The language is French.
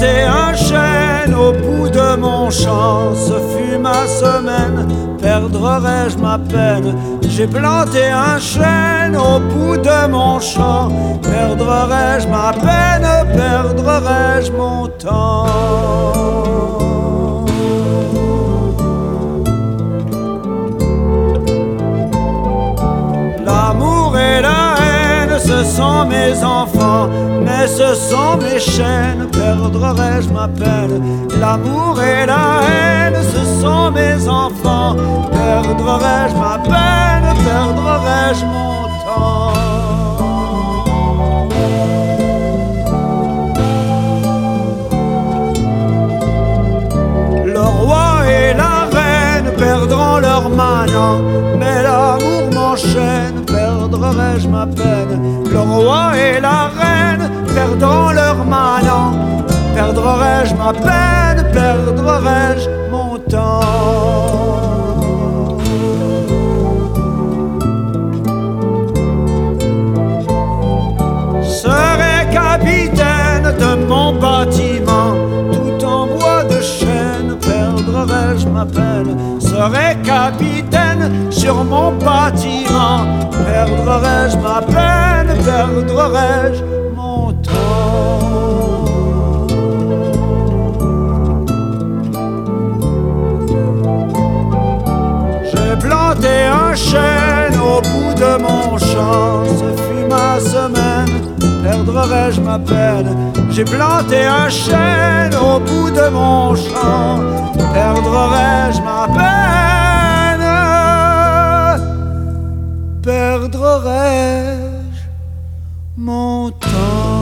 planté un chêne au bout de mon champ, ce fut ma semaine, perdrai-je ma peine? J'ai planté un chêne au bout de mon champ, perdrai-je ma peine, perdrai-je mon temps? L'amour et la haine, ce sont mes enfants, mais ce sont mes chaînes, perdrai-je ma peine? L'amour et la haine, ce sont mes enfants, perdrai-je ma peine, perdrai-je mon temps? Le roi et la reine perdront leur manant, mais l'amour m'enchaîne, perdrai-je ma peine? Le roi et la reine perdront leur manant, perdrai-je ma peine, perdrai-je mon temps? Serai capitaine de mon bâtiment, tout en bois de chêne, perdrai-je ma peine? Serai capitaine sur mon bâtiment, perdrai-je ma peine, perdrai-je mon temps? J'ai planté un chêne au bout de mon champ, ce fut ma semaine, perdrai-je ma peine? J'ai planté un chêne au bout de mon champ, perdrai-je ma peine? Perdrai-je mon temps?